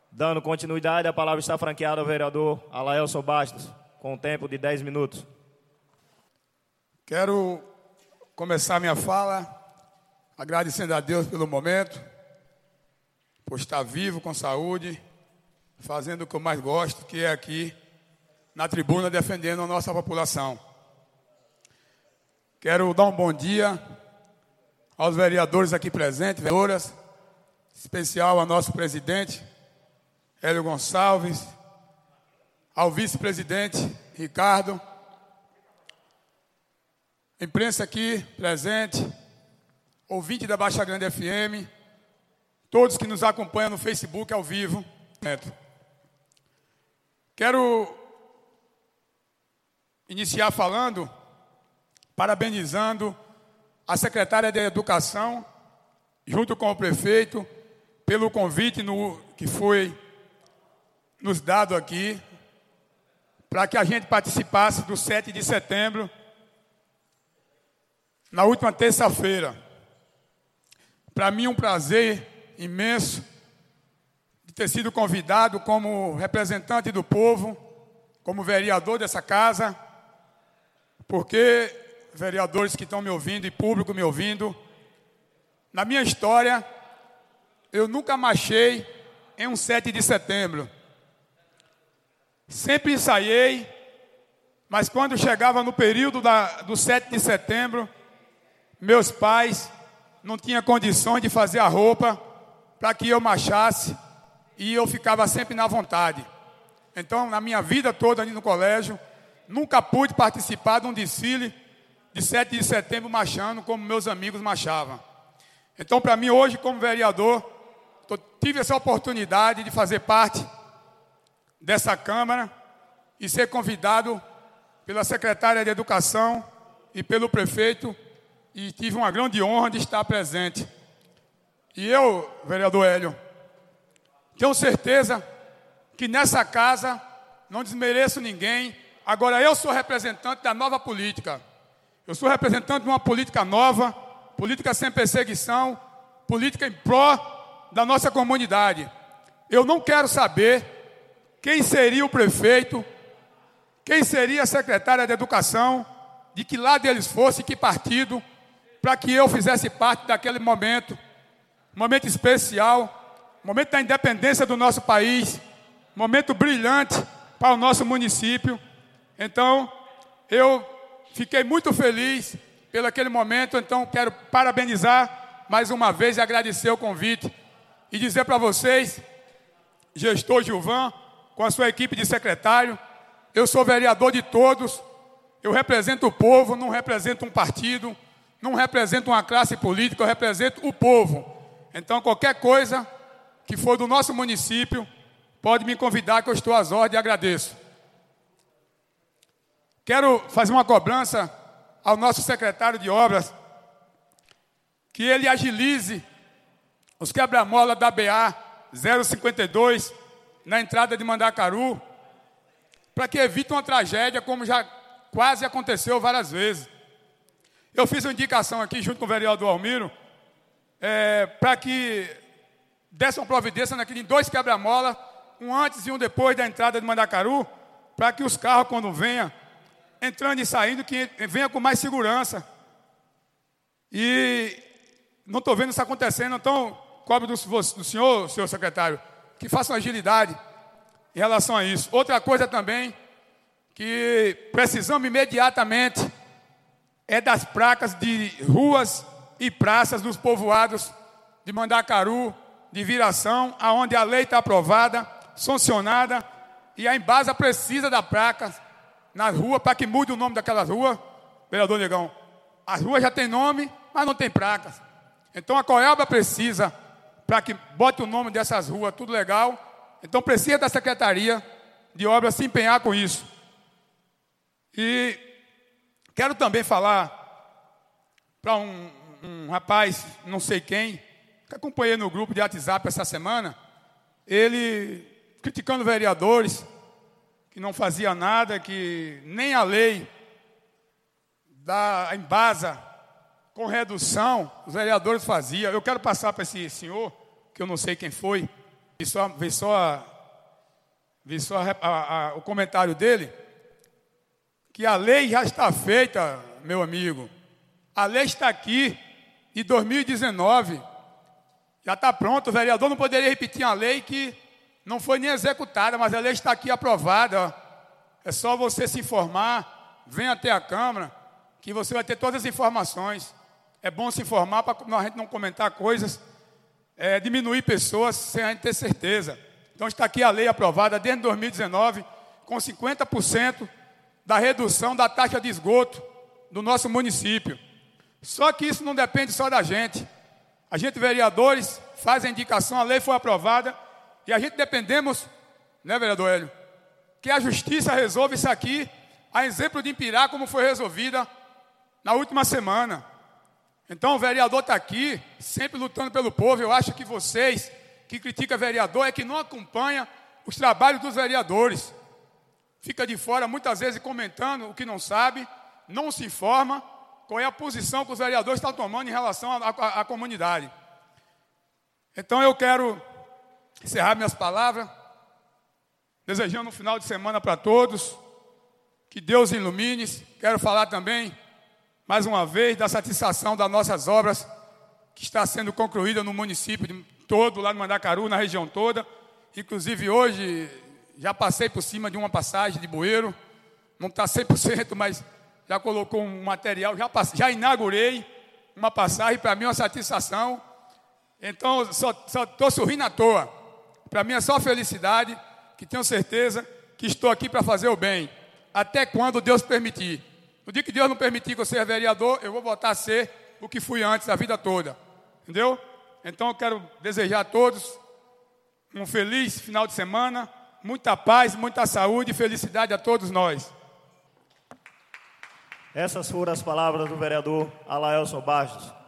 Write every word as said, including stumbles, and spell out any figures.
Dando continuidade, a palavra está franqueada ao vereador Alaelson Bastos, com um tempo de dez minutos. Quero começar minha fala agradecendo a Deus pelo momento, por estar vivo, com saúde, fazendo o que eu mais gosto, que é aqui na tribuna defendendo a nossa população. Quero dar um bom dia aos vereadores aqui presentes, vereadoras, especial ao nosso presidente, Hélio Gonçalves, ao vice-presidente, Ricardo, imprensa aqui presente, ouvinte da Baixa Grande F M, todos que nos acompanham no Facebook ao vivo. Quero iniciar falando, parabenizando a secretária de Educação, junto com o prefeito, pelo convite no, que foi nos dado aqui, para que a gente participasse do sete de setembro, na última terça-feira. Para mim, um prazer imenso de ter sido convidado como representante do povo, como vereador dessa casa, porque, vereadores que estão me ouvindo e público me ouvindo, na minha história, eu nunca marchei em um sete de setembro. Sempre ensaiei, mas quando chegava no período da, do sete de setembro, meus pais não tinham condições de fazer a roupa para que eu marchasse e eu ficava sempre na vontade. Então, na minha vida toda ali no colégio, nunca pude participar de um desfile de sete de setembro marchando como meus amigos marchavam. Então, para mim, hoje, como vereador, tô, tive essa oportunidade de fazer parte dessa Câmara e ser convidado pela secretária de Educação e pelo prefeito, e tive uma grande honra de estar presente. E eu, vereador Hélio, tenho certeza que nessa casa não desmereço ninguém. Agora, eu sou representante da nova política. Eu sou representante de uma política nova, política sem perseguição, política em pró da nossa comunidade. Eu não quero saber quem seria o prefeito, quem seria a secretária de Educação, de que lado eles fossem, que partido, para que eu fizesse parte daquele momento, momento especial, momento da independência do nosso país, momento brilhante para o nosso município. Então, eu fiquei muito feliz pelo aquele momento, então quero parabenizar mais uma vez e agradecer o convite e dizer para vocês, gestor Gilvan, com a sua equipe de secretário, eu sou vereador de todos, eu represento o povo, não represento um partido, não represento uma classe política, eu represento o povo. Então, qualquer coisa que for do nosso município, pode me convidar que eu estou às ordens e agradeço. Quero fazer uma cobrança ao nosso secretário de Obras, que ele agilize os quebra-mola da B A zero cinquenta e dois, na entrada de Mandacaru, para que evite uma tragédia como já quase aconteceu várias vezes. Eu fiz uma indicação aqui junto com o vereador Almiro, é, para que desse uma providência naquele dois quebra-mola, um antes e um depois da entrada de Mandacaru, para que os carros, quando venham, entrando e saindo, que venha com mais segurança. E não estou vendo isso acontecendo, então cobro do, do senhor, senhor secretário, que façam agilidade em relação a isso. Outra coisa também, que precisamos imediatamente, é das placas de ruas e praças dos povoados de Mandacaru, de Viração, aonde a lei está aprovada, sancionada, e a Embasa precisa da placa nas ruas para que mude o nome daquelas ruas. Vereador Negão, as ruas já têm nome, mas não tem placas. Então a Coelba precisa, para que bote o nome dessas ruas, tudo legal. Então precisa da Secretaria de Obras se empenhar com isso. E quero também falar para um, um rapaz, não sei quem, que acompanhei no grupo de WhatsApp essa semana, ele criticando vereadores, que não fazia nada, que nem a lei da Embasa com redução os vereadores faziam. Eu quero passar para esse senhor, que eu não sei quem foi, vi só, vi só, vi só a, a, a, o comentário dele, que a lei já está feita, meu amigo. A lei está aqui, de dois mil e dezenove. Já está pronto, o vereador não poderia repetir uma lei que não foi nem executada, mas a lei está aqui aprovada. É só você se informar, venha até a Câmara, que você vai ter todas as informações. É bom se informar para a gente não comentar coisas, é, diminuir pessoas sem a gente ter certeza. Então está aqui a lei aprovada desde dois mil e dezenove, com cinquenta por cento da redução da taxa de esgoto do nosso município. Só que isso não depende só da gente. A gente, vereadores, faz a indicação, a lei foi aprovada, e a gente dependemos, né, vereador Hélio, que a justiça resolva isso aqui, a exemplo de Impirá, como foi resolvida na última semana. Então o vereador está aqui, sempre lutando pelo povo. Eu acho que vocês, que criticam vereador, é que não acompanham os trabalhos dos vereadores. Fica de fora, muitas vezes, comentando o que não sabe, não se informa qual é a posição que os vereadores estão tomando em relação à, à, à comunidade. Então eu quero encerrar minhas palavras, desejando um final de semana para todos, que Deus ilumine. Quero falar também, mais uma vez, da satisfação das nossas obras, que está sendo concluída no município todo, lá no Mandacaru, na região toda. Inclusive hoje, já passei por cima de uma passagem de bueiro, não está cem por cento, mas já colocou um material, já, passe, já inaugurei uma passagem, para mim é uma satisfação. Então, só estou sorrindo à toa. Para mim é só felicidade, que tenho certeza que estou aqui para fazer o bem, até quando Deus permitir. No dia que Deus não permitir que eu seja vereador, eu vou voltar a ser o que fui antes, a vida toda. Entendeu? Então eu quero desejar a todos um feliz final de semana, muita paz, muita saúde e felicidade a todos nós. Essas foram as palavras do vereador Alaelson Bastos.